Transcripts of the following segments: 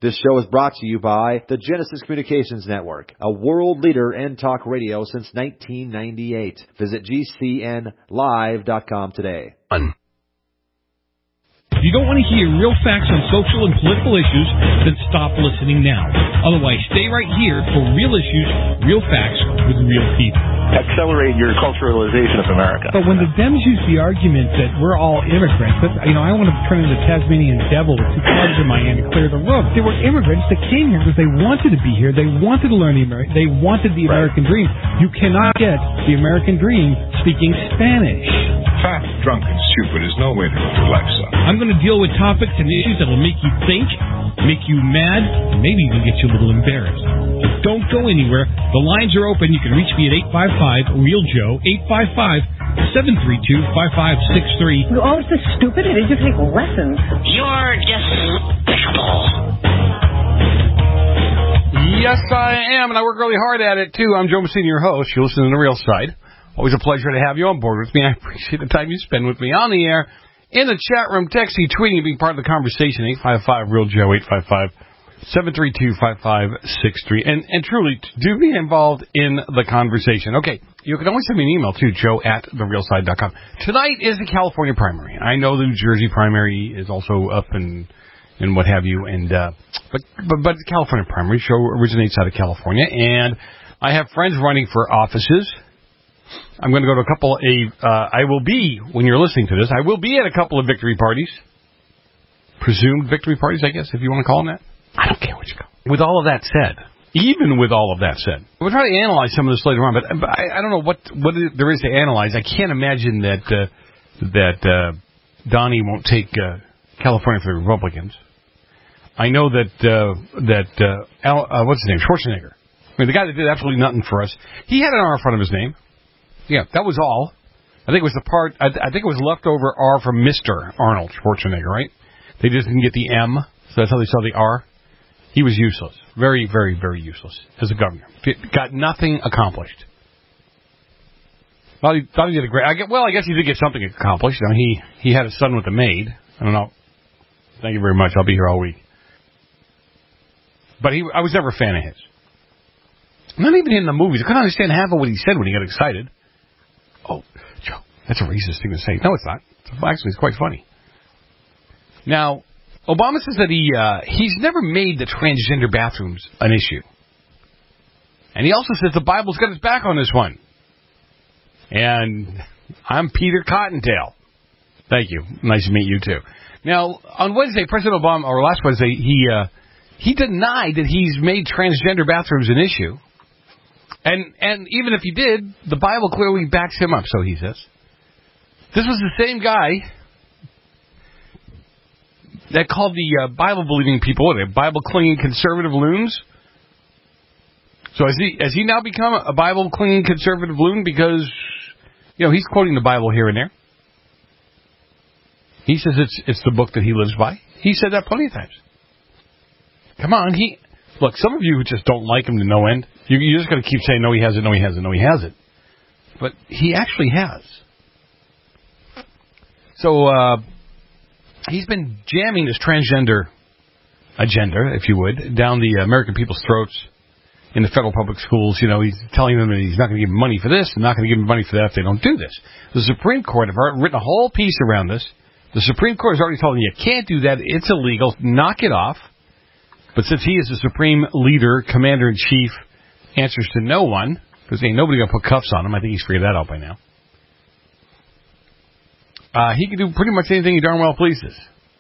This show is brought to you by the Genesis Communications Network, a world leader in talk radio since 1998. Visit GCNlive.com today. If you don't want to hear real facts on social and political issues, then stop listening now. Otherwise, stay right here for real issues, real facts with real people. Accelerate your culturalization of America. But when the Dems use the argument that we're all immigrants, that, I want to turn into the Tasmanian devil with two clubs in my hand to clear the room. They were immigrants that came here because they wanted to be here. They wanted to learn they wanted the American dream. You cannot get the American dream speaking Spanish. Fat, drunk, and stupid is no way to live your life, son. I'm going to deal with topics and issues that will make you think, make you mad, and maybe even get you a little embarrassed. So don't go anywhere. The lines are open. You can reach me at 855-REAL-JOE, 855-732-5563. You're always so stupid. Did you take lessons? You're despicable. Yes, I am, and I work really hard at it, too. I'm Joe Messina, your host. You're listening to The Real Side. Always a pleasure to have you on board with me. I appreciate the time you spend with me on the air, in the chat room, texting, tweeting, being part of the conversation. 855-REAL-JOE, 855-732-5563. And truly, do be involved in the conversation. Okay, you can always send me an email, too, joe@therealside.com. Tonight is the California primary. I know the New Jersey primary is also up and what have you, and but the California primary show originates out of California, and I have friends running for offices. I'm going to go to a couple I will be, when you're listening to this, I will be at a couple of victory parties. Presumed victory parties, I guess, if you want to call them that. I don't care what you call them. With all of that said, even with all of that said, we'll try to analyze some of this later on, but I don't know what there is to analyze. I can't imagine that Donnie won't take California for the Republicans. I know that what's his name? Schwarzenegger. I mean, the guy that did absolutely nothing for us. He had an R in front of his name. Yeah, that was all. I think it was the part. I think it was leftover R from Mr. Arnold Schwarzenegger, right? They just didn't get the M, so that's how they saw the R. He was useless. Very, very, very useless as a governor. Got nothing accomplished. Thought he did a great. I guess he did get something accomplished. I mean, he had a son with a maid. I don't know. Thank you very much. I'll be here all week. But I was never a fan of his. Not even in the movies. I couldn't understand half of what he said when he got excited. Oh, Joe, that's a racist thing to say. No, it's not. Actually, it's quite funny. Now, Obama says that he's never made the transgender bathrooms an issue. And he also says the Bible's got his back on this one. And I'm Peter Cottontail. Thank you. Nice to meet you, too. Now, on Wednesday, President Obama, or last Wednesday, he denied that he's made transgender bathrooms an issue. And even if he did, the Bible clearly backs him up, so he says. This was the same guy that called the Bible-believing people, Bible-clinging conservative loons. So has he now become a Bible-clinging conservative loon because, he's quoting the Bible here and there. He says it's the book that he lives by. He said that plenty of times. Come on, look, some of you just don't like him to no end. You're just going to keep saying, no, he hasn't, no, he hasn't, no, he hasn't. But he actually has. So he's been jamming this transgender agenda, if you would, down the American people's throats in the federal public schools. He's telling them that he's not going to give them money for this and not going to give them money for that if they don't do this. The Supreme Court have written a whole piece around this. The Supreme Court has already told them you can't do that. It's illegal. Knock it off. But since he is the supreme leader, commander-in-chief, answers to no one, because ain't nobody going to put cuffs on him. I think he's figured that out by now. He can do pretty much anything he darn well pleases.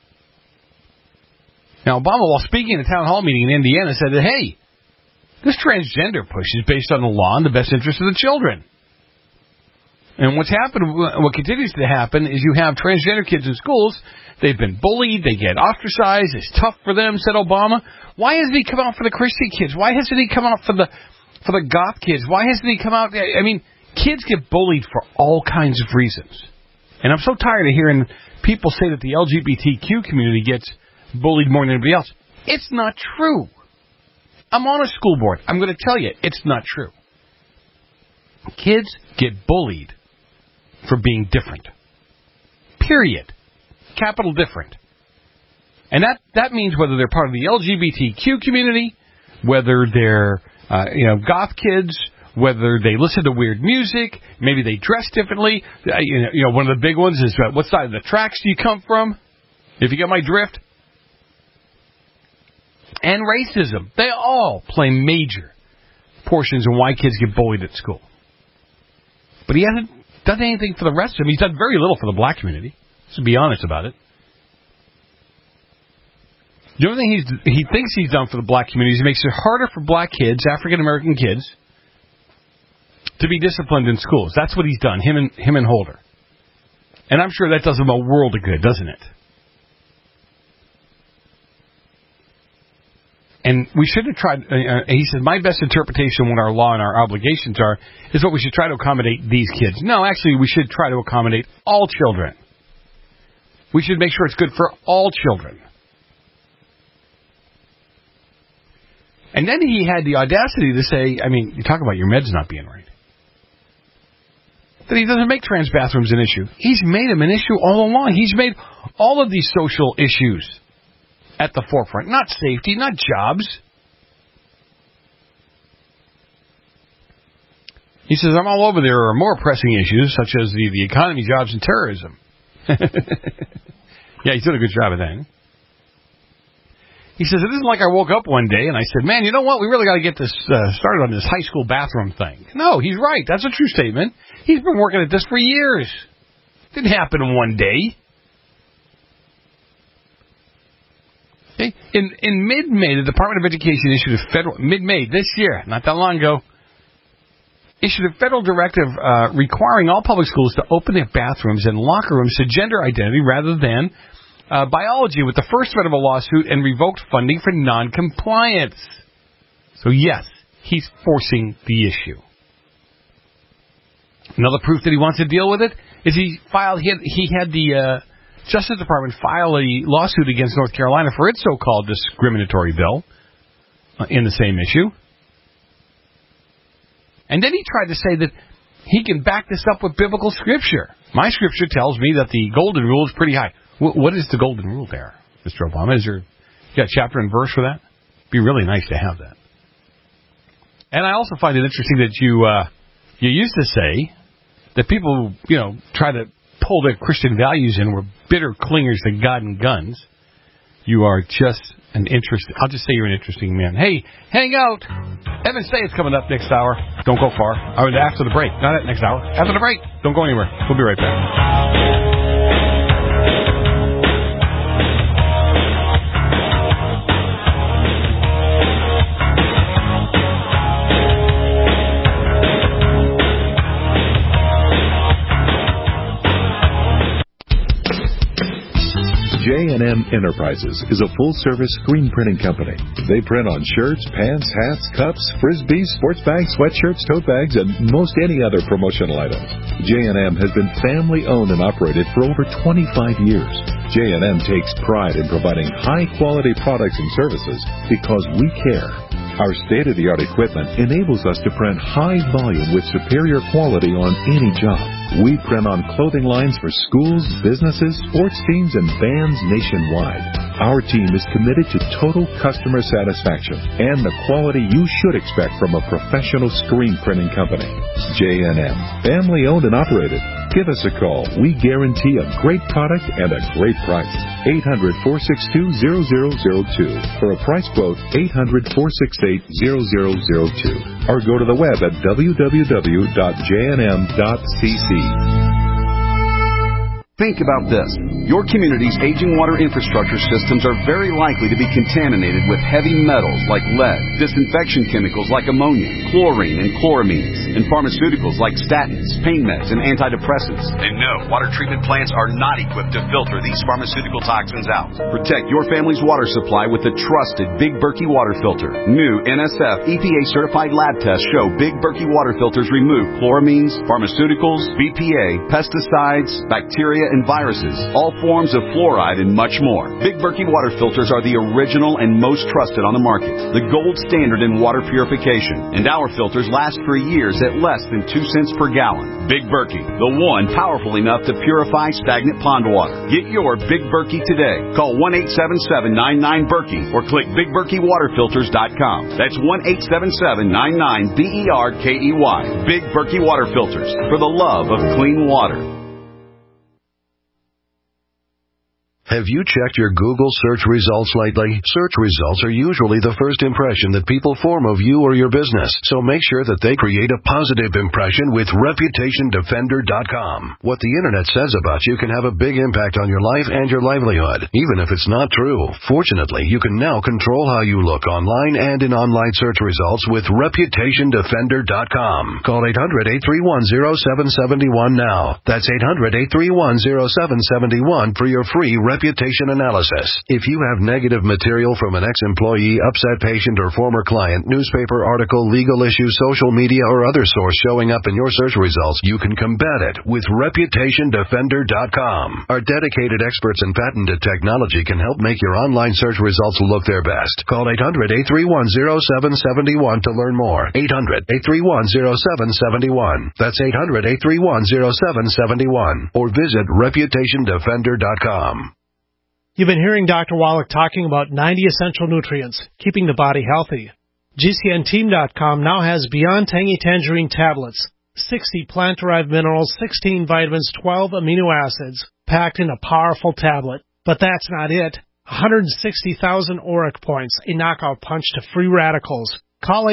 Now, Obama, while speaking at a town hall meeting in Indiana, said that, hey, this transgender push is based on the law and the best interest of the children. And what continues to happen is you have transgender kids in schools. They've been bullied. They get ostracized. It's tough for them, said Obama. Why hasn't he come out for the Christian kids? Why hasn't he come out for the goth kids? Why hasn't he come out? I mean, kids get bullied for all kinds of reasons. And I'm so tired of hearing people say that the LGBTQ community gets bullied more than anybody else. It's not true. I'm on a school board. I'm going to tell you, it's not true. Kids get bullied for being different. Period. Capital different. And that means whether they're part of the LGBTQ community, whether they're goth kids, whether they listen to weird music, maybe they dress differently. One of the big ones is what side of the tracks do you come from, if you get my drift. And racism. They all play major portions in why kids get bullied at school. But he hasn't done anything for the rest of them. He's done very little for the black community, to be honest about it. The only thing he thinks he's done for the black community is he makes it harder for black kids, African-American kids, to be disciplined in schools. That's what he's done, him and Holder. And I'm sure that does him a world of good, doesn't it? And we should have tried, he said, my best interpretation of what our law and our obligations are is what we should try to accommodate these kids. No, actually, we should try to accommodate all children. We should make sure it's good for all children. And then he had the audacity to say, you talk about your meds not being right, that he doesn't make trans bathrooms an issue. He's made them an issue all along. He's made all of these social issues at the forefront. Not safety, not jobs. He says, I'm all over there are more pressing issues, such as the economy, jobs, and terrorism. Yeah, he's done a good job of that. He says, it isn't like I woke up one day and I said, man, you know what? We really got to get this started on this high school bathroom thing. No, he's right. That's a true statement. He's been working at this for years. Didn't happen in one day. Okay. In mid-May, the Department of Education issued a federal, mid-May this year, not that long ago, issued a federal directive requiring all public schools to open their bathrooms and locker rooms to gender identity rather than biology, with the first federal lawsuit, and revoked funding for non-compliance. So yes, he's forcing the issue. Another proof that he wants to deal with it is he had the Justice Department file a lawsuit against North Carolina for its so-called discriminatory bill in the same issue. And then he tried to say that he can back this up with biblical scripture. My scripture tells me that the golden rule is pretty high. What is the golden rule there, Mr. Obama? You got a chapter and verse for that? It'd be really nice to have that. And I also find it interesting that you used to say that people who, try to pull their Christian values in were bitter clingers to God and guns. You are just I'll just say you're an interesting man. Hey, hang out. Evan Say is coming up next hour. Don't go far. After the break. Not at next hour. After the break. Don't go anywhere. We'll be right back. J&M Enterprises is a full-service screen printing company. They print on shirts, pants, hats, cups, frisbees, sports bags, sweatshirts, tote bags, and most any other promotional items. J&M has been family-owned and operated for over 25 years. J&M takes pride in providing high-quality products and services because we care. Our state-of-the-art equipment enables us to print high volume with superior quality on any job. We print on clothing lines for schools, businesses, sports teams, and bands nationwide. Our team is committed to total customer satisfaction and the quality you should expect from a professional screen printing company. J&M, family owned and operated. Give us a call. We guarantee a great product and a great price. 800-462-0002. For a price quote, 800-468-0002. Or go to the web at www.jnm.cc. Think about this. Your community's aging water infrastructure systems are very likely to be contaminated with heavy metals like lead, disinfection chemicals like ammonia, chlorine and chloramines, and pharmaceuticals like statins, pain meds, and antidepressants. And no, water treatment plants are not equipped to filter these pharmaceutical toxins out. Protect your family's water supply with the trusted Big Berkey water filter. New NSF EPA-certified lab tests show Big Berkey water filters remove chloramines, pharmaceuticals, BPA, pesticides, bacteria, and viruses, all forms of fluoride, and much more. Big Berkey water filters are the original and most trusted on the market, the gold standard in water purification, and our filters last for years at less than 2 cents per gallon. Big Berkey, the one powerful enough to purify stagnant pond water. Get your Big Berkey today. Call 1-877-99-BERKEY or click BigBerkeyWaterFilters.com. That's 1-877-99-BERKEY. Big Berkey Water Filters, for the love of clean water. Have you checked your Google search results lately? Search results are usually the first impression that people form of you or your business, so make sure that they create a positive impression with ReputationDefender.com. What the Internet says about you can have a big impact on your life and your livelihood, even if it's not true. Fortunately, you can now control how you look online and in online search results with ReputationDefender.com. Call 800-831-0771 now. That's 800-831-0771 for your free reputation analysis. If you have negative material from an ex-employee, upset patient, or former client, newspaper article, legal issue, social media, or other source showing up in your search results, you can combat it with ReputationDefender.com. Our dedicated experts in patented technology can help make your online search results look their best. Call 800-831-0771 to learn more. 800-831-0771. That's 800-831-0771. Or visit ReputationDefender.com. You've been hearing Dr. Wallach talking about 90 essential nutrients, keeping the body healthy. GCNteam.com now has Beyond Tangy Tangerine tablets, 60 plant-derived minerals, 16 vitamins, 12 amino acids, packed in a powerful tablet. But that's not it. 160,000 ORAC points, a knockout punch to free radicals. Call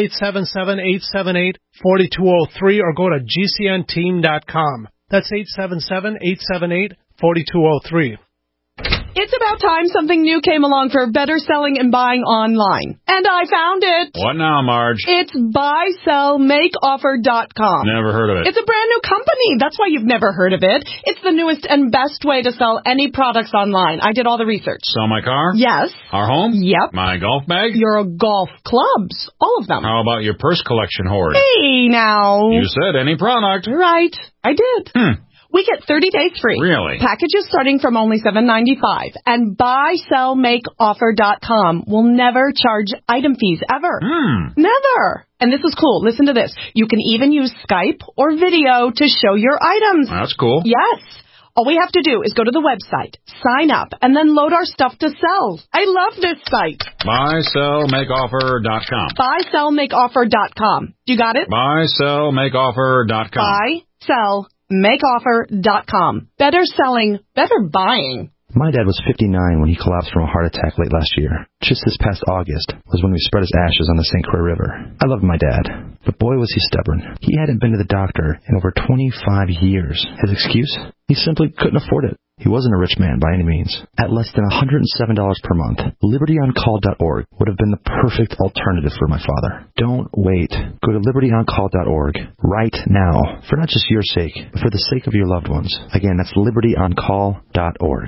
877-878-4203 or go to GCNteam.com. That's 877-878-4203. It's about time something new came along for better selling and buying online. And I found it. What now, Marge? It's buysellmakeoffer.com. Never heard of it. It's a brand new company. That's why you've never heard of it. It's the newest and best way to sell any products online. I did all the research. Sell my car? Yes. Our home? Yep. My golf bag? Your golf clubs. All of them. How about your purse collection hoard? Hey, now. You said any product. Right. I did. We get 30 days free. Really? Packages starting from only $7.95. And buysellmakeoffer.com will never charge item fees ever. Never. And this is cool. Listen to this. You can even use Skype or video to show your items. That's cool. Yes. All we have to do is go to the website, sign up, and then load our stuff to sell. I love this site. Buysellmakeoffer.com. Buysellmakeoffer.com. You got it? Buysellmakeoffer.com. Buysellmakeoffer.com. Better selling, better buying. My dad was 59 when he collapsed from a heart attack late last year. Just this past August was when we spread his ashes on the St. Croix River. I loved my dad, but boy was he stubborn. He hadn't been to the doctor in over 25 years. His excuse? He simply couldn't afford it. He wasn't a rich man by any means. At less than $107 per month, LibertyOnCall.org would have been the perfect alternative for my father. Don't wait. Go to LibertyOnCall.org right now, for not just your sake, but for the sake of your loved ones. Again, that's LibertyOnCall.org.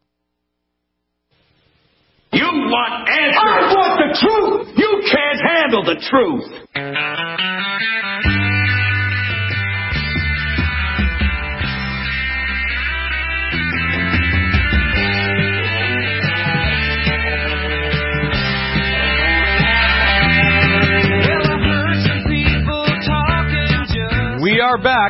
You want answers. I want the truth. You can't handle the truth. We are back.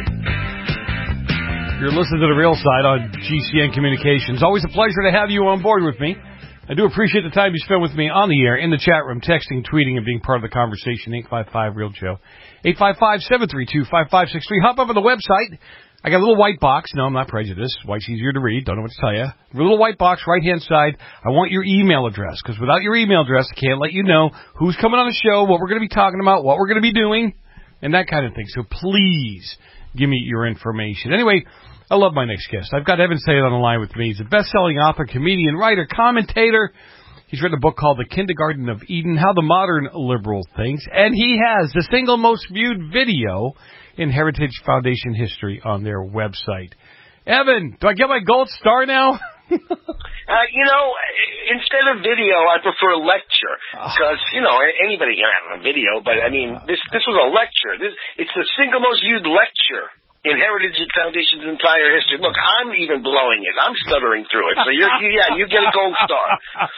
You're listening to The Real Side on GCN Communications. Always a pleasure to have you on board with me. I do appreciate the time you spend with me on the air, in the chat room, texting, tweeting, and being part of the conversation. 855-REAL-JOE. 855-732-5563. Hop up on the website. I got a little white box. No, I'm not prejudiced. White's easier to read. Don't know what to tell you. A little white box, right-hand side. I want your email address, because without your email address, I can't let you know who's coming on the show, what we're going to be talking about, what we're going to be doing, and that kind of thing. So please give me your information. Anyway, I love my next guest. I've got Evan Sayed on the line with me. He's a best-selling author, comedian, writer, commentator. He's written a book called The Kindergarten of Eden, How the Modern Liberal Thinks. And he has the single most viewed video in Heritage Foundation history on their website. Evan, do I get my gold star now? Instead of video, I prefer lecture. Because, anybody can have a video, but, this was a lecture. It's the single most viewed lecture Heritage Foundation's entire history. Look, I'm even blowing it. I'm stuttering through it. So you get a gold star.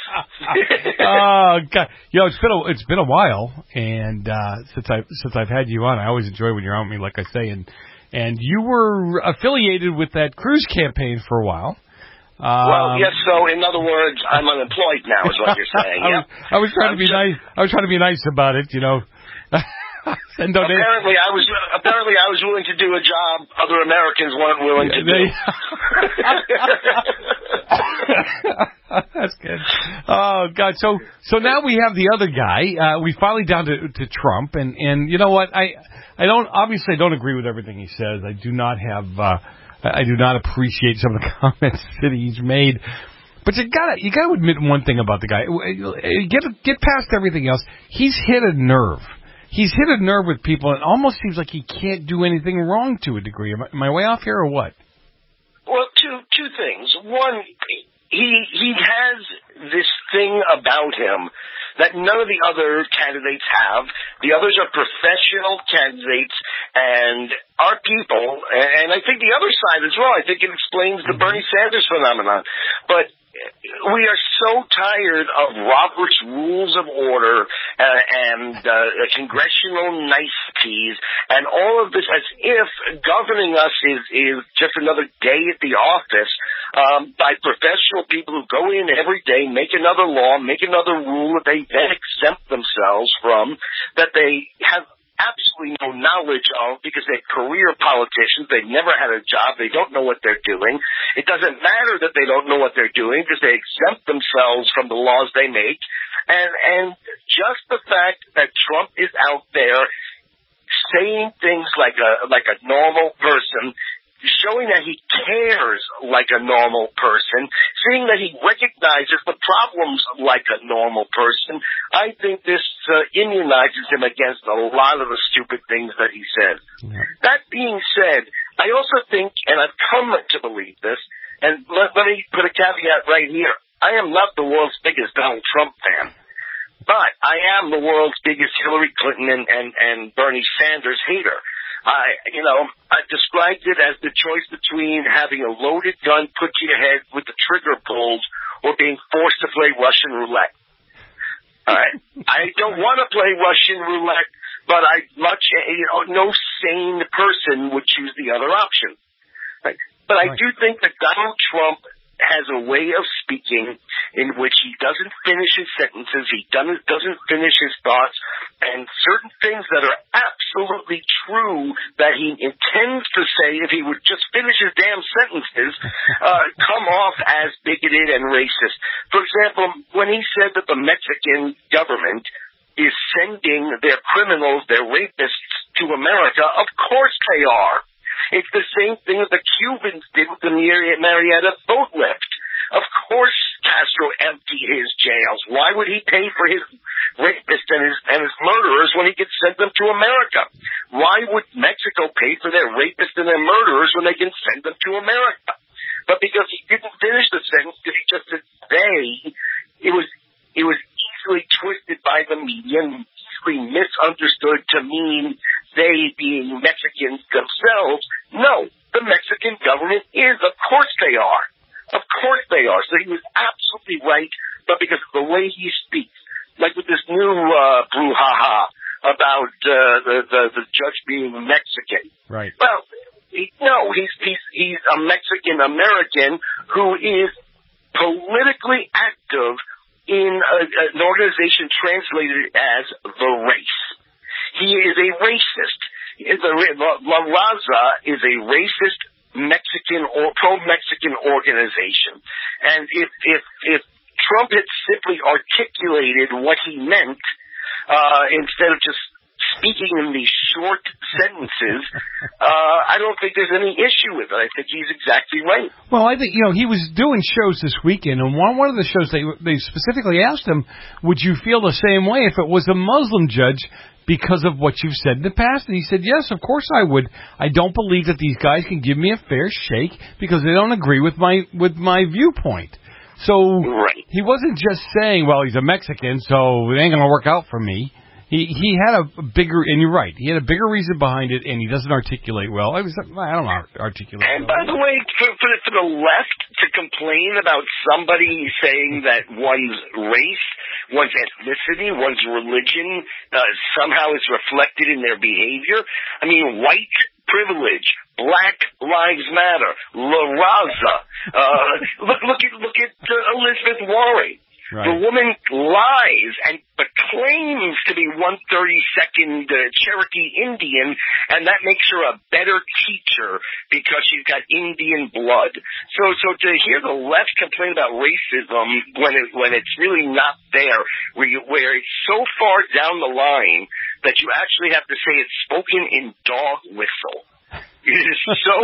Oh God, it's been a while, and since I've had you on, I always enjoy when you're on with me, like I say, and you were affiliated with that cruise campaign for a while. Well, yes. So, in other words, I'm unemployed now, is what you're saying. Yeah. I was trying to be nice. I was trying to be nice about it, Apparently, I was willing to do a job other Americans weren't willing to do. That's good. Oh God! So now we have the other guy. We finally down to Trump, and you know what? I don't agree with everything he says. I do not appreciate some of the comments that he's made. But you gotta admit one thing about the guy. Get past everything else. He's hit a nerve. He's hit a nerve with people, and it almost seems like he can't do anything wrong to a degree. Am I way off here or what? Well, two things. One, he has this thing about him that none of the other candidates have. The others are professional candidates and are people, and I think the other side as well. I think it explains the Bernie Sanders phenomenon. But we are so tired of Robert's Rules of Order and congressional niceties and all of this as if governing us is just another day at the office by professional people who go in every day, make another law, make another rule that they then exempt themselves from, that they have absolutely no knowledge of because they're career politicians. They've never had a job. They don't know what they're doing. It doesn't matter that they don't know what they're doing because they exempt themselves from the laws they make. And just the fact that Trump is out there saying things like a normal person, showing that he cares like a normal person, seeing that he recognizes the problems like a normal person, I think this immunizes him against a lot of the stupid things that he says. Yeah. That being said, I also think, and I've come to believe this, and let me put a caveat right here. I am not the world's biggest Donald Trump fan, but I am the world's biggest Hillary Clinton and Bernie Sanders hater. I described it as the choice between having a loaded gun put to your head with the trigger pulled or being forced to play Russian roulette. All right. I don't want to play Russian roulette, but no sane person would choose the other option. Right? But I do think that Donald Trump has a way of speaking in which he doesn't finish his sentences, he doesn't finish his thoughts, and certain things that are absolutely true that he intends to say if he would just finish his damn sentences come off as bigoted and racist. For example, when he said that the Mexican government is sending their criminals, their rapists, to America, of course they are. It's the same thing that the Cubans did with the Marietta boat lift. Of course Castro emptied his jails. Why would he pay for his rapists and his murderers when he could send them to America? Why would Mexico pay for their rapists and their murderers when they can send them to America? But because he didn't finish the sentence, because he just said they, it was easily twisted by the media and easily misunderstood to mean they being Mexicans themselves. No, the Mexican government is. Of course they are. Of course they are. So he was absolutely right, but because of the way he speaks, like with this new brouhaha about the judge being Mexican. Right. Well, he's a Mexican American who is politically active in an organization translated as the race. He is a racist. La Raza is a racist Mexican or pro-Mexican organization. And if Trump had simply articulated what he meant, instead of just speaking in these short sentences, I don't think there's any issue with it. I think he's exactly right. Well, I think, he was doing shows this weekend, and one of the shows they specifically asked him, would you feel the same way if it was a Muslim judge because of what you've said in the past? And he said, yes, of course I would. I don't believe that these guys can give me a fair shake because they don't agree with my viewpoint. So right. He wasn't just saying, well, he's a Mexican, so it ain't going to work out for me. He had a bigger, and you're right, he had a bigger reason behind it, and he doesn't articulate well. I don't articulate And well. by the way, for the left to complain about somebody saying that one's race, one's ethnicity, one's religion somehow is reflected in their behavior, I mean, white privilege, Black Lives Matter, La Raza. Look at Elizabeth Warren. Right. The woman lies but claims to be 132nd Cherokee Indian, and that makes her a better teacher because she's got Indian blood. So to hear the left complain about racism when it's really not there, where it's so far down the line that you actually have to say it's spoken in dog whistle. It is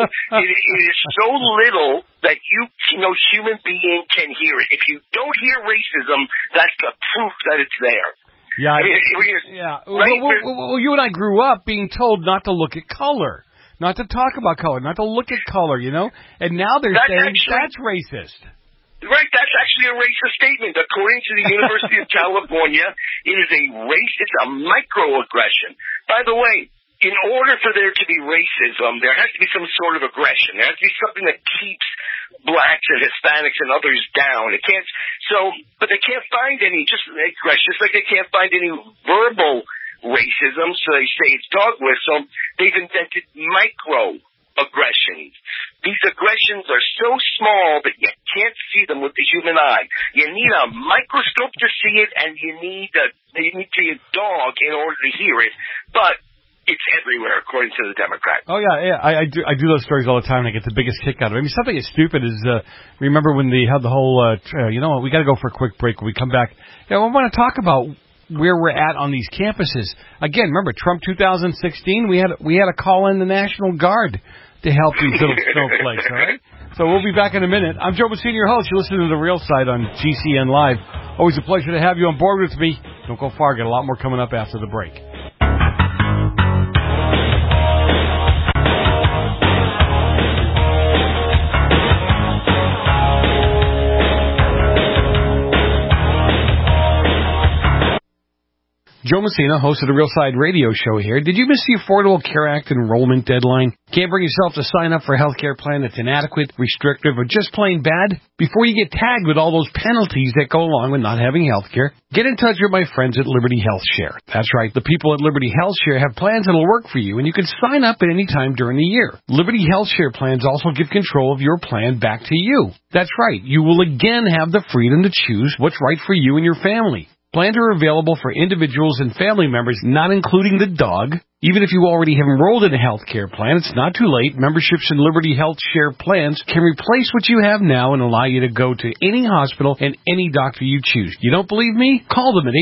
so little that human being can hear it. If you don't hear racism, that's the proof that it's there. Yeah, Right? Well, you and I grew up being told not to look at color, not to talk about color, not to look at color, and now they're saying that's racist. Right, that's actually a racist statement. According to the University of California, it is it's a microaggression. By the way, in order for there to be racism, there has to be some sort of aggression. There has to be something that keeps blacks and Hispanics and others down. But they can't find any just aggression, just like they can't find any verbal racism, so they say it's dog whistle. They've invented microaggressions. These aggressions are so small that you can't see them with the human eye. You need a microscope to see it, and you need to see a dog in order to hear it. But it's everywhere, according to the Democrats. Oh yeah, I do those stories all the time, and I get the biggest kick out of it. I mean, something as stupid as remember when they had the whole, we got to go for a quick break. When we come back, I want to talk about where we're at on these campuses. Again, remember Trump 2016? We had to call in the National Guard to help these little snowflakes. All right. So we'll be back in a minute. I'm Joe Messina, your host. You're listening to The Real Side on GCN Live. Always a pleasure to have you on board with me. Don't go far. Got a lot more coming up after the break. Joe Messina, host of the Real Side Radio Show here. Did you miss the Affordable Care Act enrollment deadline? Can't bring yourself to sign up for a health care plan that's inadequate, restrictive, or just plain bad? Before you get tagged with all those penalties that go along with not having health care, get in touch with my friends at Liberty Health Share. That's right, the people at Liberty Health Share have plans that'll work for you, and you can sign up at any time during the year. Liberty Health Share plans also give control of your plan back to you. That's right, you will again have the freedom to choose what's right for you and your family. Plans are available for individuals and family members, not including the dog. Even if you already have enrolled in a health care plan, it's not too late. Memberships in Liberty Health Share plans can replace what you have now and allow you to go to any hospital and any doctor you choose. You don't believe me? Call them at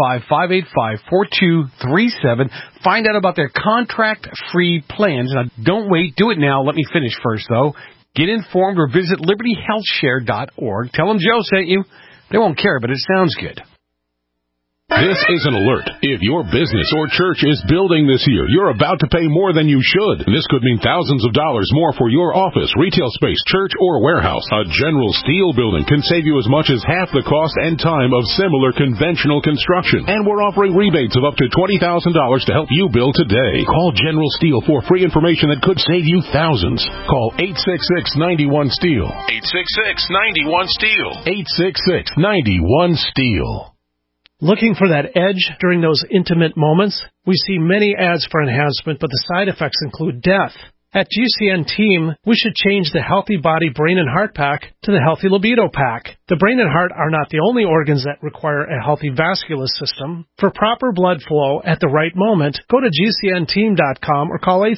855-585-4237. Find out about their contract-free plans. Now, don't wait. Do it now. Let me finish first, though. Get informed or visit libertyhealthshare.org. Tell them Joe sent you. They won't care, but it sounds good. This is an alert. If your business or church is building this year, you're about to pay more than you should. This could mean thousands of dollars more for your office, retail space, church, or warehouse. A General Steel building can save you as much as half the cost and time of similar conventional construction. And we're offering rebates of up to $20,000 to help you build today. Call General Steel for free information that could save you thousands. Call 866-91-STEEL. 866-91-STEEL. 866-91-STEEL. Looking for that edge during those intimate moments? We see many ads for enhancement, but the side effects include death. At GCN Team, we should change the Healthy Body, Brain, and Heart Pack to the Healthy Libido Pack. The brain and heart are not the only organs that require a healthy vascular system. For proper blood flow at the right moment, go to GCNteam.com or call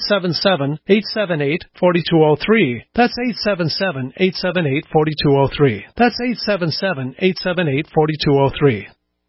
877-878-4203. That's 877-878-4203. That's 877-878-4203.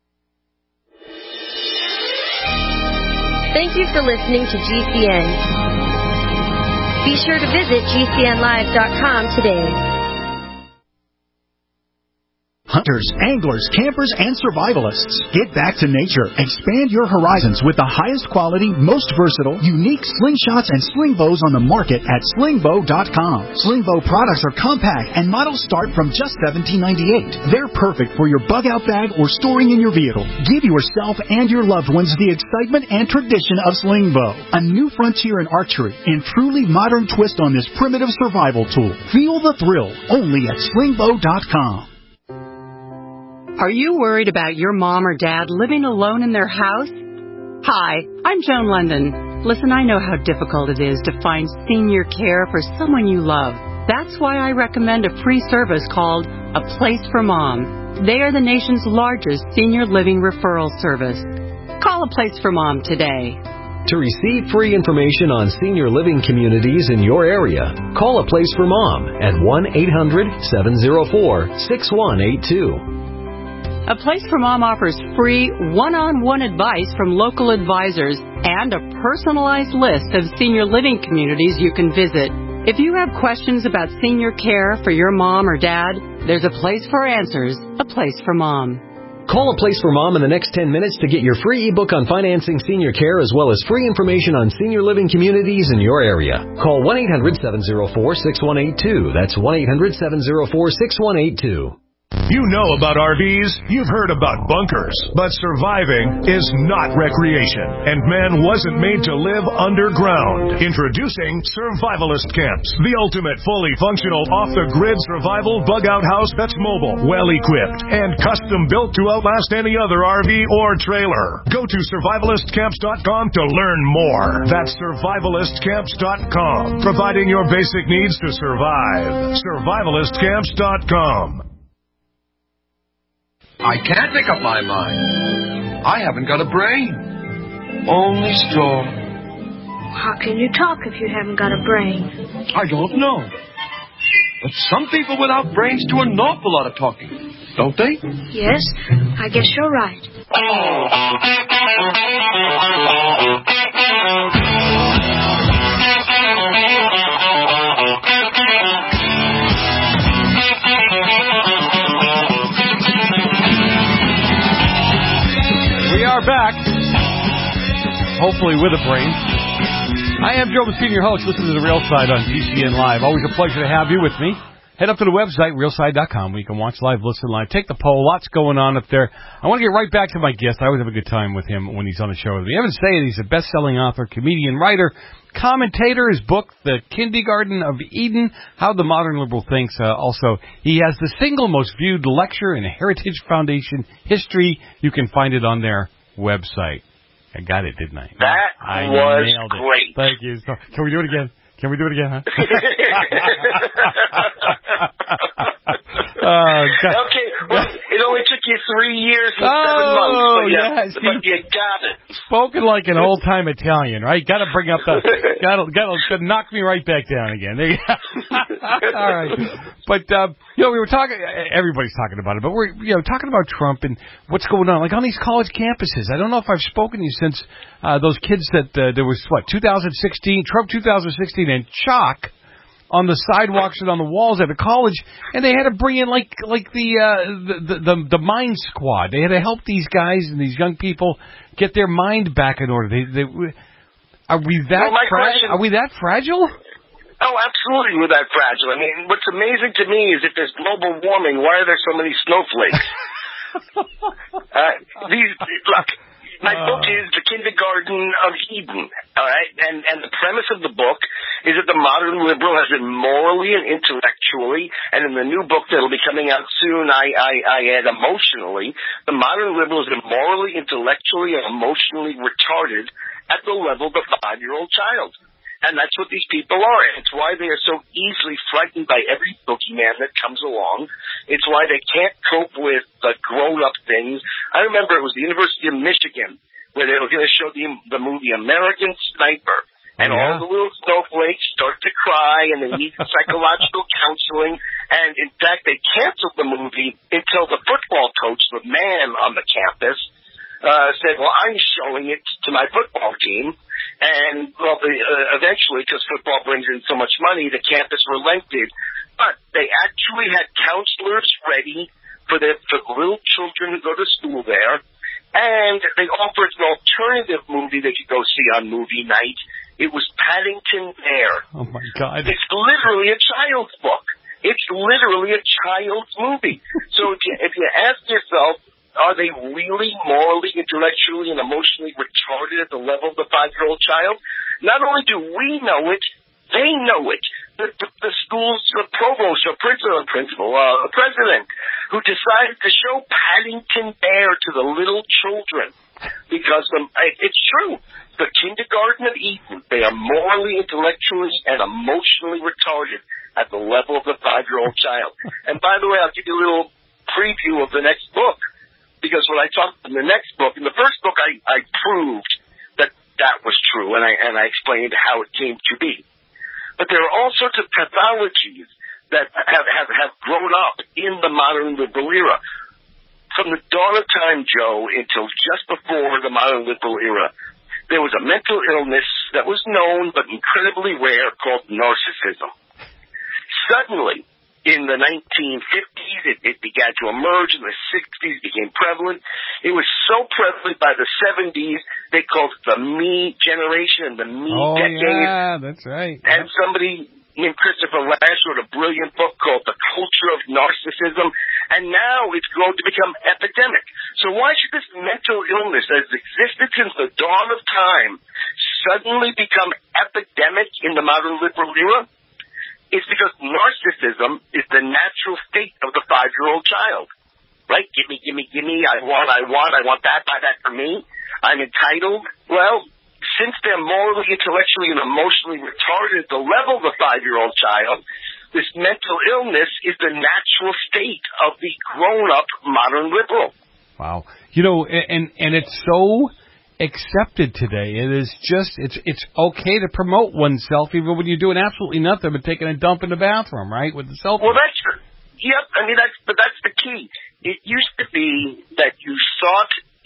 Thank you for listening to GCN. Be sure to visit GCNlive.com today. Hunters, anglers, campers, and survivalists. Get back to nature. Expand your horizons with the highest quality, most versatile, unique slingshots and sling bows on the market at slingbow.com. Slingbow products are compact and models start from just $17.98. They're perfect for your bug-out bag or storing in your vehicle. Give yourself and your loved ones the excitement and tradition of Slingbow. A new frontier in archery and truly modern twist on this primitive survival tool. Feel the thrill only at slingbow.com. Are you worried about your mom or dad living alone in their house? Hi, I'm Joan London. Listen, I know how difficult it is to find senior care for someone you love. That's why I recommend a free service called A Place for Mom. They are the nation's largest senior living referral service. Call A Place for Mom today. To receive free information on senior living communities in your area, call A Place for Mom at 1-800-704-6182. A Place for Mom offers free one-on-one advice from local advisors and a personalized list of senior living communities you can visit. If you have questions about senior care for your mom or dad, there's a place for answers, A Place for Mom. Call A Place for Mom in the next 10 minutes to get your free ebook on financing senior care as well as free information on senior living communities in your area. Call 1-800-704-6182. That's 1-800-704-6182. You know about RVs, you've heard about bunkers, but surviving is not recreation, and man wasn't made to live underground. Introducing Survivalist Camps, the ultimate fully functional off-the-grid survival bug-out house that's mobile, well-equipped, and custom-built to outlast any other RV or trailer. Go to survivalistcamps.com to learn more. That's survivalistcamps.com, providing your basic needs to survive. Survivalistcamps.com. I can't make up my mind. I haven't got a brain. Only straw. How can you talk if you haven't got a brain? I don't know. But some people without brains do an awful lot of talking, don't they? Yes, I guess you're right. We are back, hopefully with a brain. I am Joe Messina, your host. Listen to The Real Side on GCN Live. Always a pleasure to have you with me. Head up to the website, realside.com, where you can watch live, listen live, take the poll. Lots going on up there. I want to get right back to my guest. I always have a good time with him when he's on the show with me. Evan Sayed, he's a best-selling author, comedian, writer, commentator. His book, The Kindergarten of Eden, How the Modern Liberal Thinks. Also, he has the single most viewed lecture in Heritage Foundation history. You can find it on their website. I got it, didn't I? That was great. Thank you. So, can we do it again? Can we do it again, huh? Okay, well, it only took you 3 years and 7 months, but you got it. Spoken like an old-time Italian, right? Got to bring up the, got to knock me right back down again. There you go. All right, but we were talking. Everybody's talking about it, but we're talking about Trump and what's going on, like on these college campuses. I don't know if I've spoken to you since those kids that there was 2016, Trump 2016, and chalk on the sidewalks and on the walls at a college, and they had to bring in like the mind squad. They had to help these guys and these young people get their mind back in order. Are we that fragile? Oh, absolutely, we're that fragile. I mean, what's amazing to me is if there's global warming, why are there so many snowflakes? My book is The Kindergarten of Eden, all right? And the premise of the book is that the modern liberal has been morally and intellectually, and in the new book that'll be coming out soon, I add emotionally, the modern liberal has been morally, intellectually, and emotionally retarded at the level of a 5-year-old child. And that's what these people are. It's why they are so easily frightened by every boogeyman that comes along. It's why they can't cope with the grown-up things. I remember it was the University of Michigan where they were going to show the movie American Sniper. And all the little snowflakes start to cry, and they need psychological counseling. And, in fact, they canceled the movie until the football coach, the man on the campus, said, well, I'm showing it to my football team. And, well, eventually, because football brings in so much money, the campus relented. But they actually had counselors ready for little children who go to school there. And they offered an alternative movie that you go see on movie night. It was Paddington Bear. Oh, my God. It's literally a child's book. It's literally a child's movie. So if you ask yourself, are they really morally, intellectually, and emotionally retarded at the level of the 5-year-old child? Not only do we know it, they know it. The school's provost or principal, the president, who decided to show Paddington Bear to the little children. Because it's true. The kindergarten of Eden, they are morally, intellectually, and emotionally retarded at the level of the 5-year-old child. And by the way, I'll give you a little preview of the next book. Because when I talked in the next book, in the first book, I proved that was true, and I explained how it came to be. But there are all sorts of pathologies that have grown up in the modern liberal era. From the dawn of time, Joe, until just before the modern liberal era, there was a mental illness that was known but incredibly rare called narcissism. Suddenly, in the 1950s, it began to emerge. In the 60s, it became prevalent. It was so prevalent by the 70s, they called it the me generation and the me decade. Oh, yeah, that's right. And somebody named Christopher Lasch wrote a brilliant book called The Culture of Narcissism, and now it's grown to become epidemic. So why should this mental illness that has existed since the dawn of time suddenly become epidemic in the modern liberal era? It's because narcissism is the natural state of the 5-year-old child. Right? Give me, I want that, buy that for me. I'm entitled. Well, since they're morally, intellectually, and emotionally retarded at the level of the 5-year-old child, this mental illness is the natural state of the grown-up modern liberal. Wow. You know, and it's so accepted today. It is just, it's okay to promote oneself even when you're doing absolutely nothing but taking a dump in the bathroom, right, with the selfie. Well, yep, I mean, that's the key. It used to be that you sought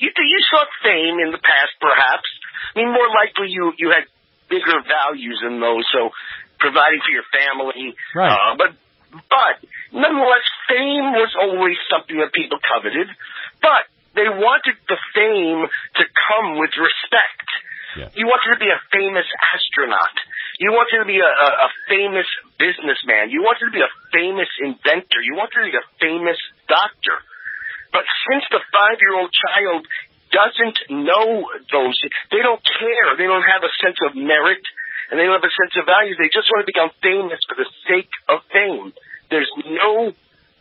fame in the past, perhaps. I mean, more likely you had bigger values in those, so providing for your family. Right. But nonetheless, fame was always something that people coveted. But they wanted the fame to come with respect. Yeah. You wanted to be a famous astronaut. You wanted to be a famous businessman. You wanted to be a famous inventor. You wanted to be a famous doctor. But since the 5-year-old child doesn't know those, they don't care. They don't have a sense of merit, and they don't have a sense of values. They just want to become famous for the sake of fame. There's no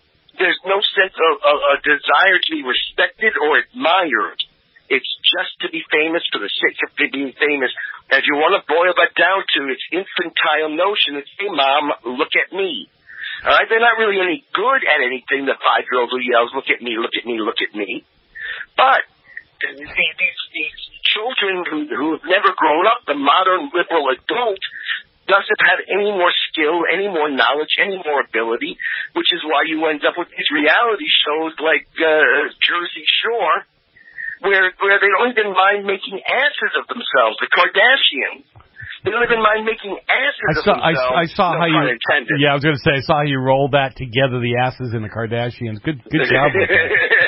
sense of a desire to be respected or admired. It's just to be famous for the sake of being famous. And if you want to boil that down to its infantile notion, it's, hey, Mom, look at me. All right? They're not really any good at anything, the 5-year-old who yells, look at me, look at me, look at me. But these children who have never grown up, the modern liberal adult, doesn't have any more skill, any more knowledge, any more ability, which is why you end up with these reality shows like Jersey Shore, where they don't even mind making asses of themselves, the Kardashians. They don't even mind making asses of themselves. I saw how you. Intended. Yeah, I was going to say, I saw how you rolled that together, the asses and the Kardashians. Good job with that.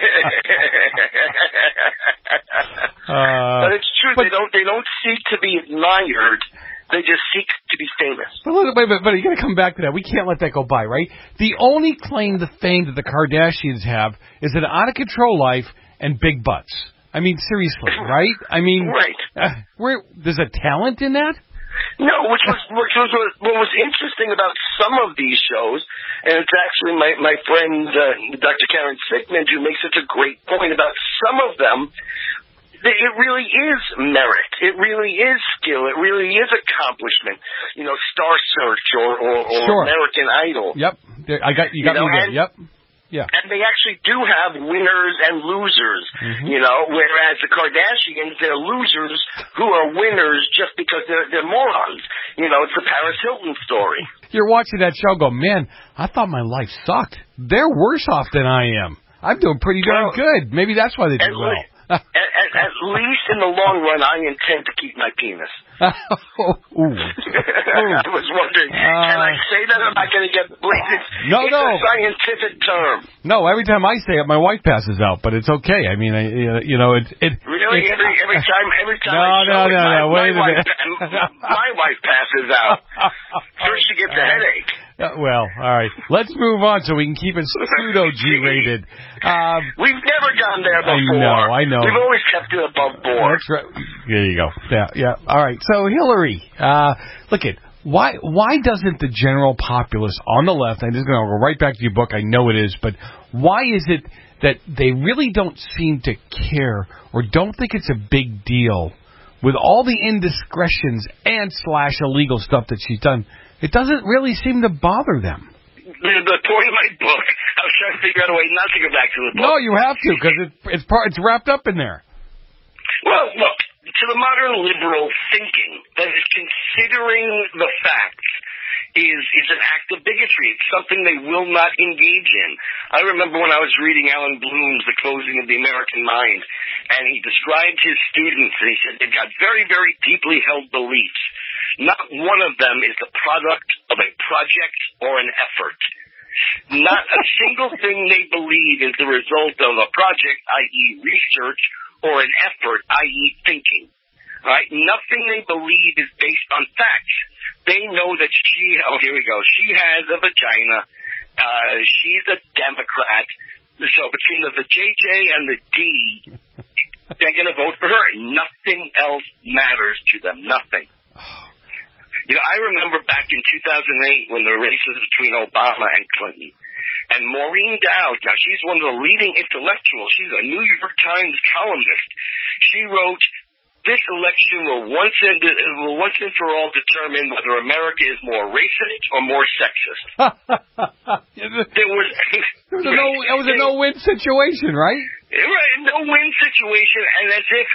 But it's true. They don't seek to be admired. They just seek to be famous. But you got to come back to that. We can't let that go by, right? The only claim to fame that the Kardashians have is an out-of-control life and big butts. I mean, seriously, right? I mean, right. There's a talent in that? No, what was interesting about some of these shows, and it's actually my friend Dr. Karen Sickman who makes such a great point about some of them. It really is merit. It really is skill. It really is accomplishment. You know, Star Search or Sure. American Idol. Yep. You got me there. Yep. Yeah. And they actually do have winners and losers, you know, whereas the Kardashians, they're losers who are winners just because they're morons. You know, it's the Paris Hilton story. You're watching that show go, man, I thought my life sucked. They're worse off than I am. I'm doing pretty darn good. Maybe that's why they do well. At least in the long run, I intend to keep my penis. Ooh. I was wondering, can I say that or am I going to get bladed? No. It's a scientific term. No, every time I say it, my wife passes out, but it's okay. I mean, it. Really? Every time No, wait a minute. My wife passes out. First she gets a headache. Well, all right. Let's move on so we can keep it pseudo G-rated. We've never gone there before. I know. We've always kept it above board. That's right. There you go. Yeah. All right. So Hillary, look at why doesn't the general populace on the left? I'm just going to go right back to your book. I know it is, but why is it that they really don't seem to care or don't think it's a big deal with all the indiscretions and / illegal stuff that she's done? It doesn't really seem to bother them. The point of my book, I was trying to figure out a way not to go back to the book. No, you have to, because it's wrapped up in there. Well, look, to the modern liberal thinking that is considering the facts is an act of bigotry. It's something they will not engage in. I remember when I was reading Alan Bloom's The Closing of the American Mind, and he described his students, and he said they've got very, very deeply held beliefs. Not one of them is the product of a project or an effort. Not a single thing they believe is the result of a project, i.e. research, or an effort, i.e. thinking. Right? Nothing they believe is based on facts. They know that she has a vagina. She's a Democrat. So between the JJ and the D, they're going to vote for her. Nothing else matters to them. Nothing. I remember back in 2008 when the race was between Obama and Clinton. And Maureen Dowd, now she's one of the leading intellectuals. She's a New York Times columnist. She wrote, this election will once and for all determine whether America is more racist or more sexist. It was a no-win situation, right? Right, no-win situation, and as if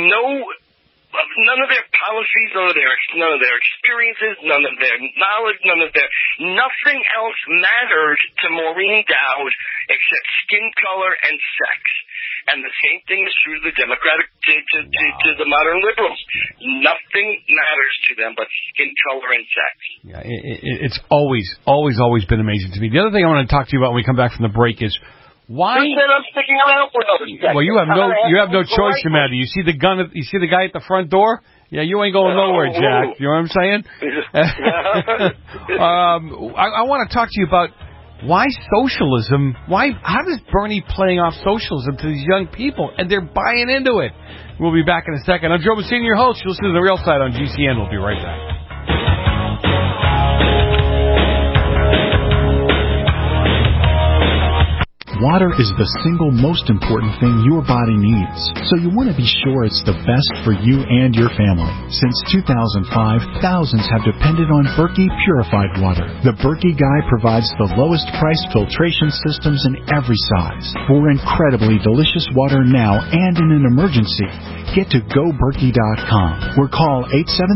none of their policies, none of their experiences, none of their knowledge, nothing else mattered to Maureen Dowd except skin color and sex. And the same thing is true to the Democratic, to the modern liberals. Nothing matters to them but skin color and sex. Yeah, it's always been amazing to me. The other thing I want to talk to you about when we come back from the break is why? I'm sticking around for another second. Well, you have no choice, Maddie. You see the gun? You see the guy at the front door? Yeah, you ain't going nowhere, Jack. You know what I'm saying? I want to talk to you about why socialism. How is Bernie playing off socialism to these young people, and they're buying into it? We'll be back in a second. I'm Joe Messina, your host. You'll listen to The Real Side on GCN. We'll be right back. Water is the single most important thing your body needs, so you want to be sure it's the best for you and your family. Since 2005, thousands have depended on Berkey purified water. The Berkey Guy provides the lowest price filtration systems in every size. For incredibly delicious water now and in an emergency, get to GoBerkey.com or call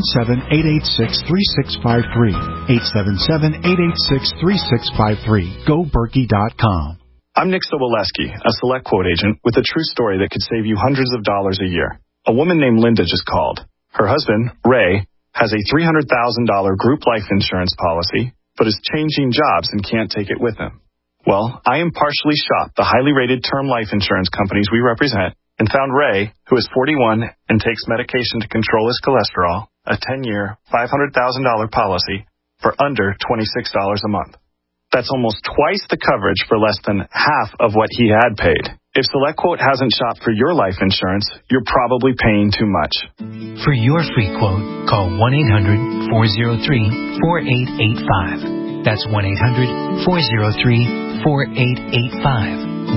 877-886-3653. 877-886-3653. GoBerkey.com. I'm Nick Soboleski, a Select Quote agent with a true story that could save you hundreds of dollars a year. A woman named Linda just called. Her husband, Ray, has a $300,000 group life insurance policy, but is changing jobs and can't take it with him. Well, I impartially shopped the highly rated term life insurance companies we represent and found Ray, who is 41 and takes medication to control his cholesterol, a 10-year, $500,000 policy for under $26 a month. That's almost twice the coverage for less than half of what he had paid. If SelectQuote hasn't shopped for your life insurance, you're probably paying too much. For your free quote, call 1-800-403-4885. That's 1-800-403-4885.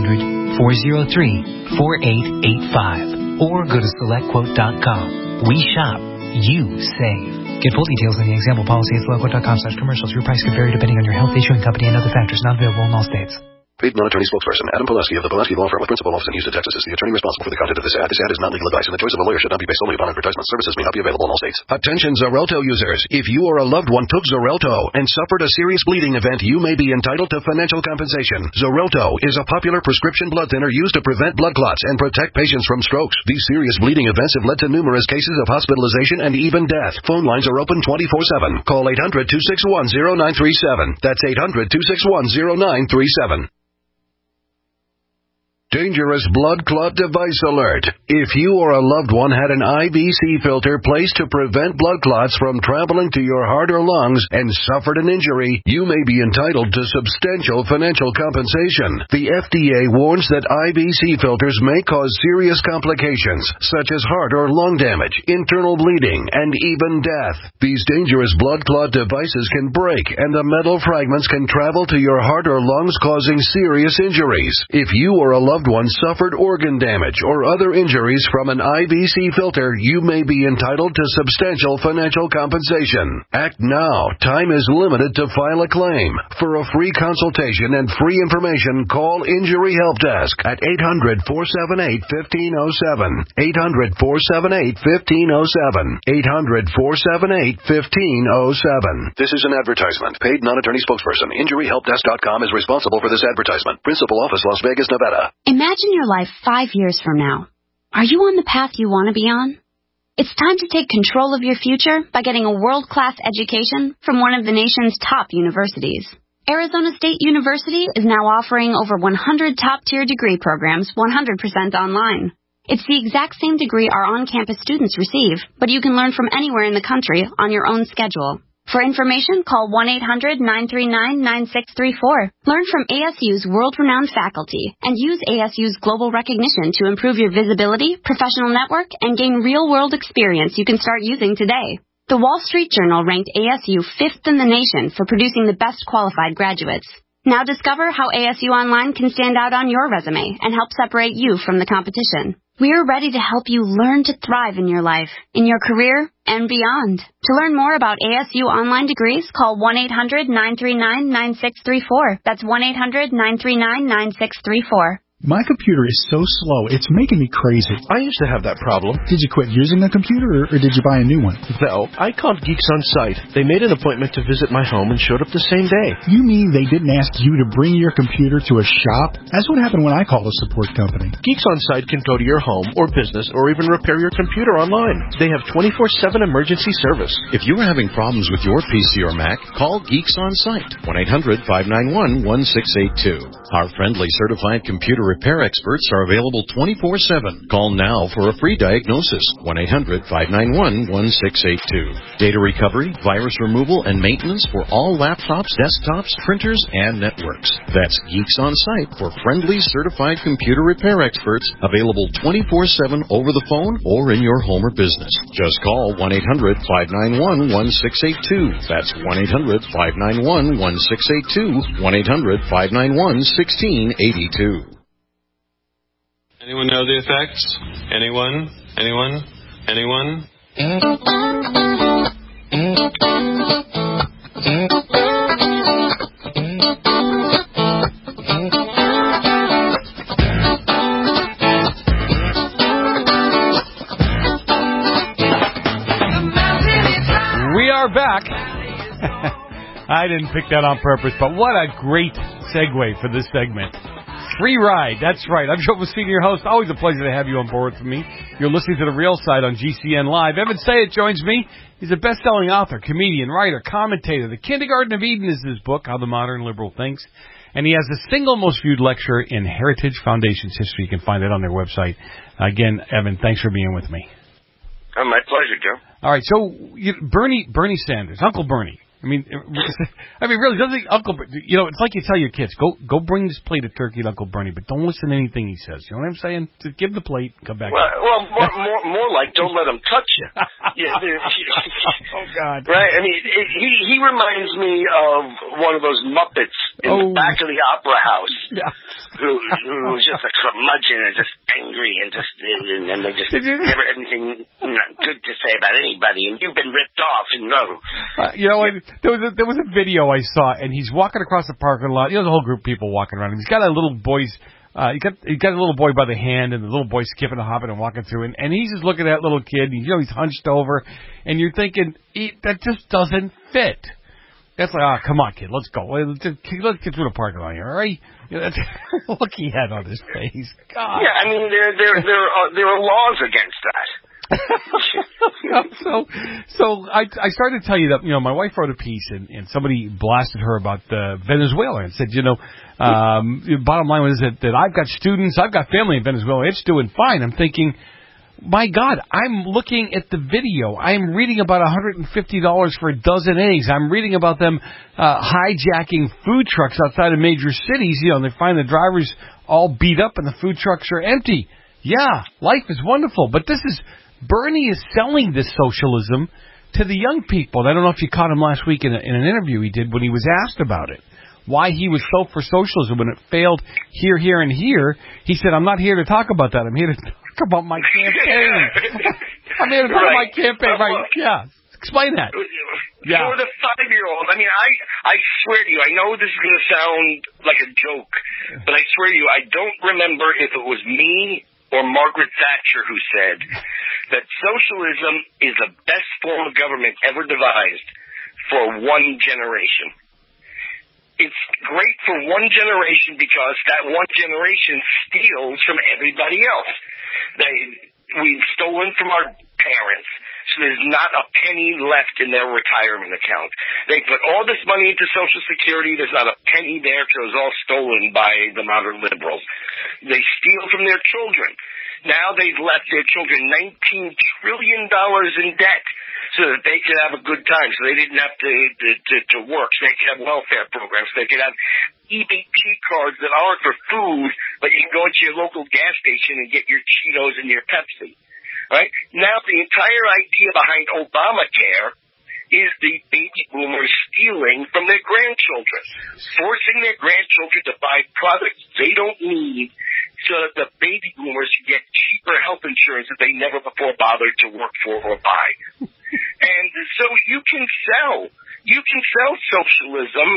1-800-403-4885. Or go to SelectQuote.com. We shop. You save. Get full details in the example policy at SelectQuote.com/commercials. Your price can vary depending on your health, issue, and company, and other factors not available in all states. Paid non-attorney spokesperson Adam Pulaski of the Pulaski Law Firm with principal office in Houston, Texas is the attorney responsible for the content of this ad. This ad is not legal advice, and the choice of a lawyer should not be based solely upon advertisement. Services may not be available in all states. Attention Xarelto users. If you or a loved one took Xarelto and suffered a serious bleeding event, you may be entitled to financial compensation. Xarelto is a popular prescription blood thinner used to prevent blood clots and protect patients from strokes. These serious bleeding events have led to numerous cases of hospitalization and even death. Phone lines are open 24/7. Call 800-261-0937. That's 800-261-0937. Dangerous blood clot device alert. If you or a loved one had an IVC filter placed to prevent blood clots from traveling to your heart or lungs and suffered an injury, you may be entitled to substantial financial compensation. The FDA warns that IVC filters may cause serious complications, such as heart or lung damage, internal bleeding, and even death. These dangerous blood clot devices can break, and the metal fragments can travel to your heart or lungs, causing serious injuries. If you or a loved one suffered organ damage or other injuries from an IVC filter, you may be entitled to substantial financial compensation. Act now. Time is limited to file a claim. For a free consultation and free information, call Injury Help Desk at 800-478-1507. 800-478-1507. 800-478-1507. This is an advertisement. Paid non-attorney spokesperson. InjuryHelpDesk.com is responsible for this advertisement. Principal office, Las Vegas, Nevada. Imagine your life 5 years from now. Are you on the path you want to be on? It's time to take control of your future by getting a world-class education from one of the nation's top universities. Arizona State University is now offering over 100 top-tier degree programs 100% online. It's the exact same degree our on-campus students receive, but you can learn from anywhere in the country on your own schedule. For information, call 1-800-939-9634. Learn from ASU's world-renowned faculty and use ASU's global recognition to improve your visibility, professional network, and gain real-world experience you can start using today. The Wall Street Journal ranked ASU 5th in the nation for producing the best qualified graduates. Now discover how ASU Online can stand out on your resume and help separate you from the competition. We're ready to help you learn to thrive in your life, in your career, and beyond. To learn more about ASU online degrees, call 1-800-939-9634. That's 1-800-939-9634. My computer is so slow, it's making me crazy. I used to have that problem. Did you quit using the computer, or did you buy a new one? No, I called Geeks On Site. They made an appointment to visit my home and showed up the same day. You mean they didn't ask you to bring your computer to a shop? That's what happened when I called a support company. Geeks On Site can go to your home or business or even repair your computer online. They have 24/7 emergency service. If you are having problems with your PC or Mac, call Geeks On Site, 1-800-591-1682. Our friendly certified computer repair experts are available 24/7. Call now for a free diagnosis, 1-800-591-1682. Data recovery, virus removal, and maintenance for all laptops, desktops, printers, and networks. That's Geeks On Site for friendly certified computer repair experts, available 24/7 over the phone or in your home or business. Just call 1-800-591-1682. That's 1-800-591-1682. 1-800-591-1682. Anyone know the effects? Anyone? Anyone? Anyone? We are back. I didn't pick that on purpose, but what a great segue for this segment. Free ride, that's right. I'm Joe Messina, your host. Always a pleasure to have you on board with me. You're listening to The Real Side on GCN Live. Evan Sayet joins me. He's a best-selling author, comedian, writer, commentator. The Kindergarten of Eden is his book, How the Modern Liberal Thinks. And he has the single most viewed lecture in Heritage Foundation's history. You can find it on their website. Again, Evan, thanks for being with me. Oh, my pleasure, Joe. All right, so Bernie Sanders, Uncle Bernie. I mean, really, doesn't Uncle, it's like you tell your kids, go bring this plate of turkey to Uncle Bernie, but don't listen to anything he says. You know what I'm saying? Just give the plate, come back. Well, more like don't let him touch you. Oh God! Right? I mean, he reminds me of one of those Muppets in the back of the Opera House, who's just a curmudgeon and just angry and they just never had anything good to say about anybody, and you've been ripped off and no. There was a video I saw, and he's walking across the parking lot. There's a whole group of people walking around him. He's got a little boy's. He got a little boy by the hand, and the little boy skipping and hopping and walking through, and he's just looking at that little kid. And, he's hunched over, and you're thinking that just doesn't fit. That's like, come on, kid, let's go. Let's get through the parking lot here, all right? Look he had on his face. God. Yeah, I mean, there are laws against that. So I started to tell you that, my wife wrote a piece and somebody blasted her about Venezuela and said, bottom line was that I've got students, I've got family in Venezuela, it's doing fine. I'm thinking, my God, I'm looking at the video. I'm reading about $150 for a dozen eggs. I'm reading about them hijacking food trucks outside of major cities. They find the drivers all beat up and the food trucks are empty. Yeah, life is wonderful, but Bernie is selling this socialism to the young people. And I don't know if you caught him last week in an interview he did when he was asked about it, why he was so for socialism when it failed here, and here. He said, I'm not here to talk about that. I'm here to talk about my campaign. I'm here to talk about my campaign. Right, yeah. Explain that. Yeah. For the 5-year-old, I mean, I swear to you, I know this is going to sound like a joke, but I swear to you, I don't remember if it was me or Margaret Thatcher who said that socialism is the best form of government ever devised for one generation. It's great for one generation because that one generation steals from everybody else. We've stolen from our parents, so there's not a penny left in their retirement account. They put all this money into Social Security, there's not a penny there because it was all stolen by the modern liberals. They steal from their children. Now they've left their children $19 trillion in debt so that they could have a good time, so they didn't have to work, so they could have welfare programs, so they could have EBT cards that aren't for food, but you can go into your local gas station and get your Cheetos and your Pepsi. Right? Now the entire idea behind Obamacare is the baby boomers stealing from their grandchildren, forcing their grandchildren to buy products they don't need so that the baby boomers get cheaper health insurance that they never before bothered to work for or buy. And so you can sell socialism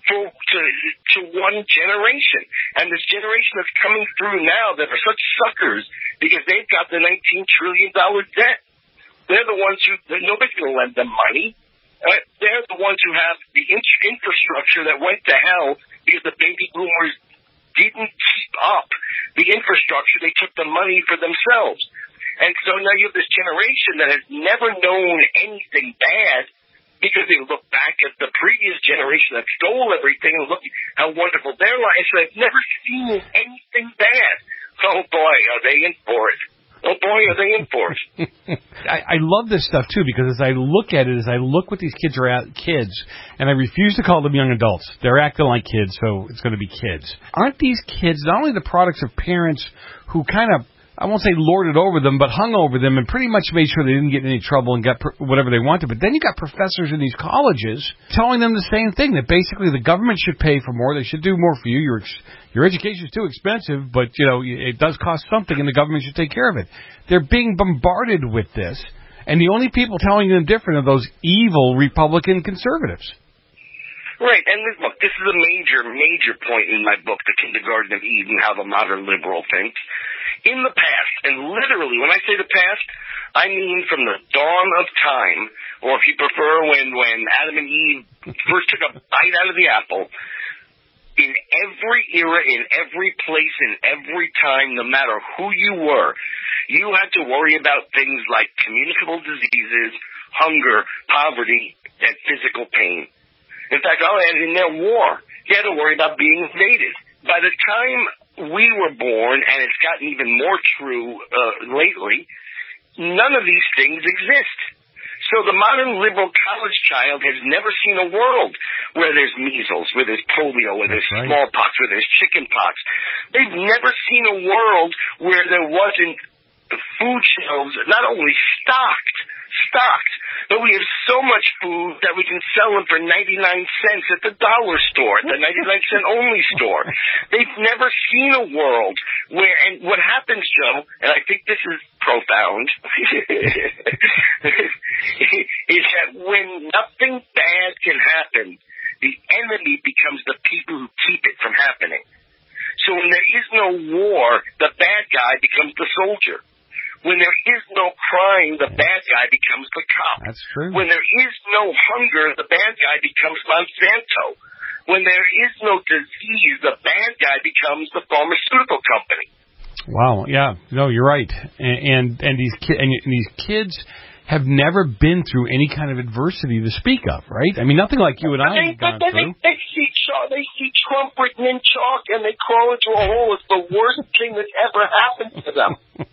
to one generation. And this generation that's coming through now that are such suckers because they've got the $19 trillion debt. They're the ones nobody's going to lend them money. They're the ones who have the infrastructure that went to hell because the baby boomers didn't keep up the infrastructure. They took the money for themselves. And so now you have this generation that has never known anything bad because they look back at the previous generation that stole everything and look how wonderful their lives. So they've never seen anything bad. Oh, boy, are they in for it. Oh, boy, are they in for it. I love this stuff, too, because as I look at it, as I look what these kids are kids, and I refuse to call them young adults. They're acting like kids, so it's going to be kids. Aren't these kids not only the products of parents who kind of, I won't say lorded over them, but hung over them and pretty much made sure they didn't get in any trouble and got whatever they wanted. But then you got professors in these colleges telling them the same thing, that basically the government should pay for more. They should do more for you. Your education is too expensive, but, it does cost something, and the government should take care of it. They're being bombarded with this, and the only people telling them different are those evil Republican conservatives. Right, and look, this is a major point in my book, The Kindergarten of Eden, How the Modern Liberal Thinks. In the past, and literally, when I say the past, I mean from the dawn of time, or if you prefer, when Adam and Eve first took a bite out of the apple, in every era, in every place, in every time, no matter who you were, you had to worry about things like communicable diseases, hunger, poverty, and physical pain. In fact, I'll add in there war. You had to worry about being invaded. By the time we were born, and it's gotten even more true lately, none of these things exist. So the modern liberal college child has never seen a world where there's measles, where there's polio, where there's smallpox, where there's chickenpox. They've never seen a world where there wasn't food shelves not only stocked, but we have so much food that we can sell them for 99 cents at the dollar store, at the 99-cent only store. They've never seen a world where, and what happens, Joe, and I think this is profound, is that when nothing bad can happen, the enemy becomes the people who keep it from happening. So when there is no war, the bad guy becomes the soldier. When there is no crime, the bad guy becomes the cop. That's true. When there is no hunger, the bad guy becomes Monsanto. When there is no disease, the bad guy becomes the pharmaceutical company. Wow. Yeah. No, you're right. And these kids have never been through any kind of adversity to speak of, right? I mean, nothing like you and I have gone through. They see Trump written in chalk and they crawl into a hole. It's the worst thing that's ever happened to them.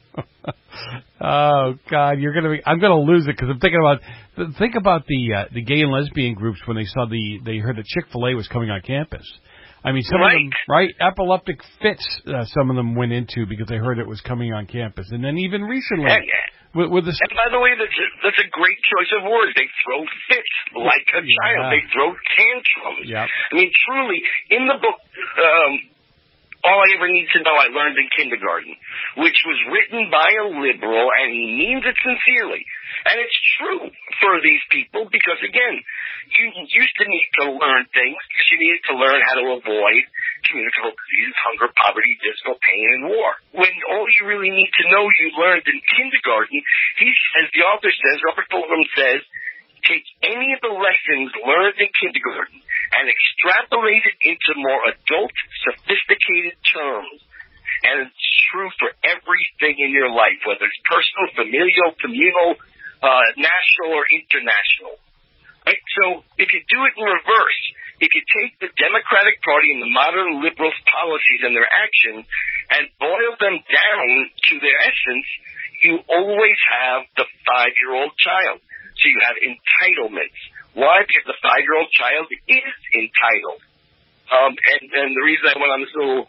Oh God, I'm gonna lose it because I'm thinking about the gay and lesbian groups when they heard that Chick-fil-A was coming on campus. I mean, some of them, right? Epileptic fits. Some of them went into because they heard it was coming on campus, and then even recently, with the. And by the way, that's a great choice of words. They throw fits like a child. They throw tantrums. Yep. I mean, truly, in the book. All I Ever Need to Know I Learned in Kindergarten, which was written by a liberal, and he means it sincerely. And it's true for these people because, again, you used to need to learn things because you needed to learn how to avoid communicable diseases, hunger, poverty, physical pain, and war. When all you really need to know you learned in kindergarten, the author says, Robert Fulghum says, take any of the lessons learned in kindergarten and extrapolate it into more adult, sophisticated terms. And it's true for everything in your life, whether it's personal, familial, communal, national, or international. Right? So if you do it in reverse, if you take the Democratic Party and the modern liberals' policies and their actions and boil them down to their essence, you always have the 5-year-old child. So you have entitlements. Why? Because the 5-year-old child is entitled. And the reason I went on this little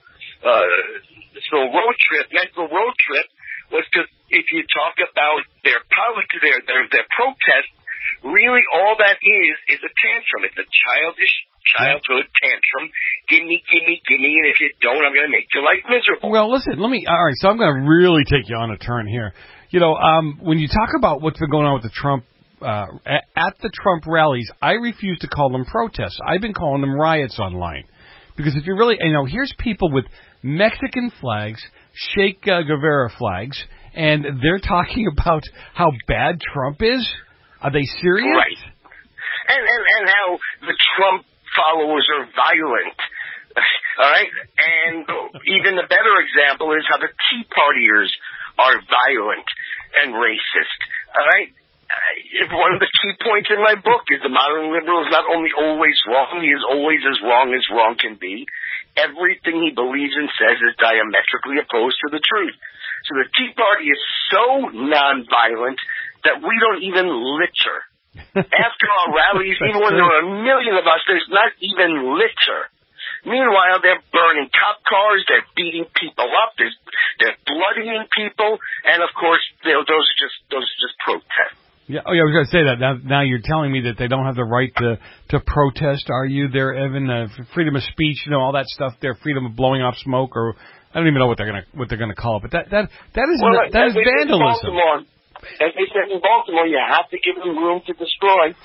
mental road trip, was because if you talk about their politics, their protest, really all that is a tantrum. It's a childish childhood tantrum. Gimme, and if you don't, I'm going to make your life miserable. Well, listen, all right, so I'm going to really take you on a turn here. You know, when you talk about what's been going on with the Trump, at the Trump rallies, I refuse to call them protests. I've been calling them riots online. Because if you really, here's people with Mexican flags, Che Guevara flags, and they're talking about how bad Trump is? Are they serious? Right. And how the Trump followers are violent. All right? And even the better example is how the Tea Partiers are violent and racist. All right? One of the key points in my book is the modern liberal is not only always wrong, he is always as wrong can be. Everything he believes and says is diametrically opposed to the truth. So the Tea Party is so nonviolent that we don't even litter. After our rallies, even when there are a million of us, there's not even litter. Meanwhile, they're burning cop cars, they're beating people up, they're bloodying people, and of course, those are just protests. Yeah, I was going to say that. Now you're telling me that they don't have the right to protest, are you? They're even freedom of speech, all that stuff. Their freedom of blowing off smoke, or I don't even know what they're gonna call it. But that is vandalism. As they said in Baltimore, you have to give them room to destroy.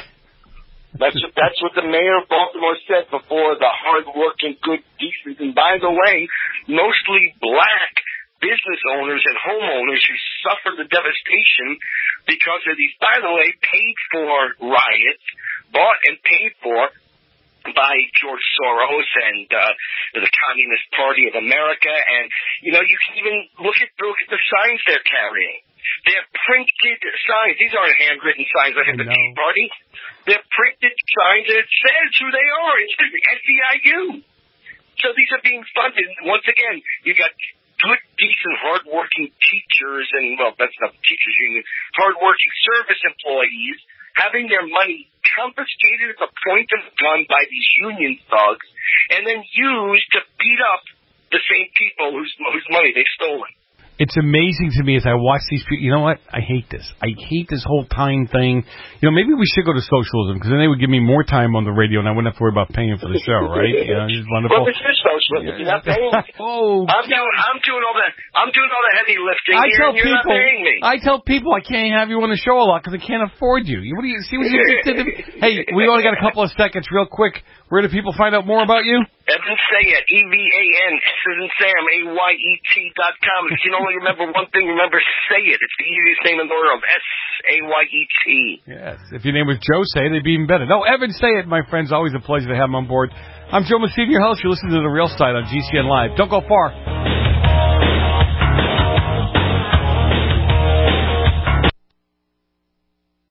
That's what the mayor of Baltimore said before the hard-working, good, decent, and by the way, mostly black business owners and homeowners who suffer the devastation because of these, by the way, paid for riots, bought and paid for by George Soros and the Communist Party of America. And, you can even look at the signs they're carrying. They're printed signs. These aren't handwritten signs like at the Tea Party. They're printed signs that says who they are. It says SEIU. So these are being funded. Once again, you got good, decent, hard-working teachers and, that's not the teachers union, hard-working service employees having their money confiscated at the point of gun by these union thugs and then used to beat up the same people whose money they've stolen. It's amazing to me as I watch these people. You know what? I hate this. I hate this whole time thing. Maybe we should go to socialism because then they would give me more time on the radio and I wouldn't have to worry about paying for the show, right? It's wonderful. Well, this is socialism. You're not paying me. I'm doing all the heavy lifting here, and you're not paying me. I tell people I can't have you on the show a lot because I can't afford you. What do you see? What you just did to me? Hey, we only got a couple of seconds, real quick. Where do people find out more about you? Evan Sayet, EVAN, S as in Sam, AYET.com. If you can only remember one thing, remember Sayet. It's the easiest name in the world. SAYET. Yes. If your name was Joe Sayet, it'd be even better. No, Evan Sayet, my friends. Always a pleasure to have him on board. I'm Joe Messina, your host. You're listening to The Real Side on GCN Live. Don't go far.